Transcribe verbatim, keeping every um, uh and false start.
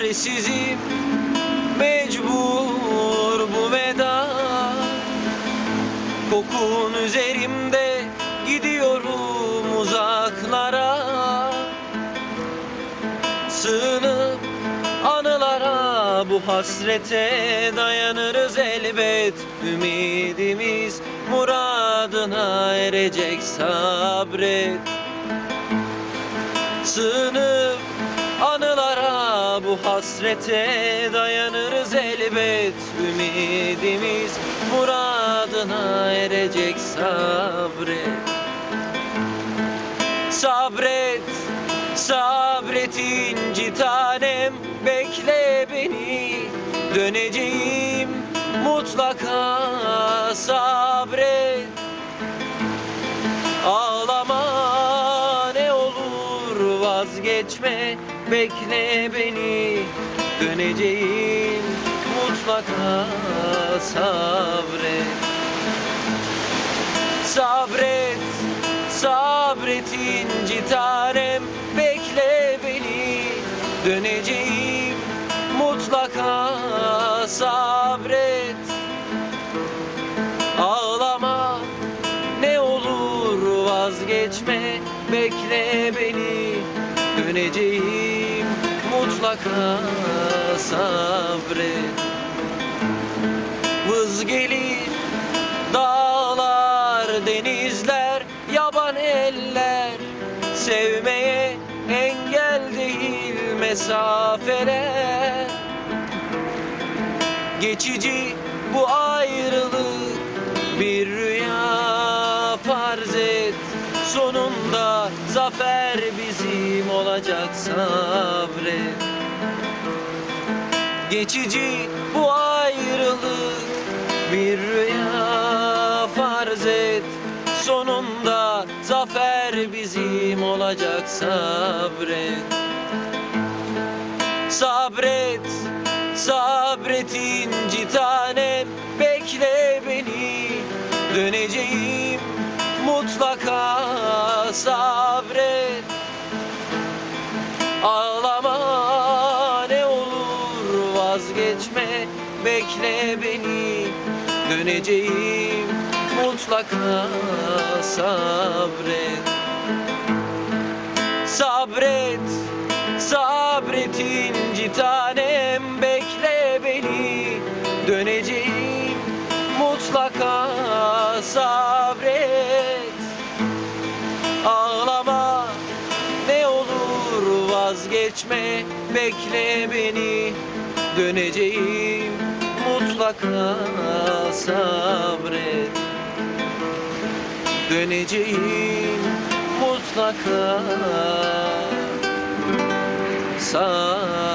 Çaresizim, mecbur bu veda. Kokun üzerimde, gidiyorum uzaklara. Sığınıp anılara, bu hasrete dayanırız elbet. Ümidimiz muradına erecek, sabret. Sığınıp anılara, bu hasrete dayanırız elbet. Ümidimiz muradına erecek, sabret. Sabret, sabret inci tanem, bekle beni, döneceğim mutlaka, sabret. Ağlama ne olur, vazgeçme, bekle beni, döneceğim mutlaka, sabret. Sabret, sabret inci tanem, bekle beni, döneceğim mutlaka, sabret. Ağlama ne olur, vazgeçme, bekle beni, döneceğim mutlaka, sabret. Vız gelir dağlar, denizler, yaban eller, sevmeye engel değil mesafeler. Geçici bu ayrılık, bir rüya farz et, sonunda zafer bizim olacak, sabret. Geçici bu ayrılık, bir rüya farz et, sonunda zafer bizim olacak, sabret. Sabret, sabret inci tanem, bekle beni, döneceğim mutlaka, sabret. Ağlama ne olur, vazgeçme, bekle beni, döneceğim mutlaka, sabret. Sabret, sabret inci tanem, bekle beni, döneceğim mutlaka, sabret. Ağlama ne olur, vazgeçme, bekle beni, döneceğim mutlaka, sabret. Döneceğim mutlaka, sabret.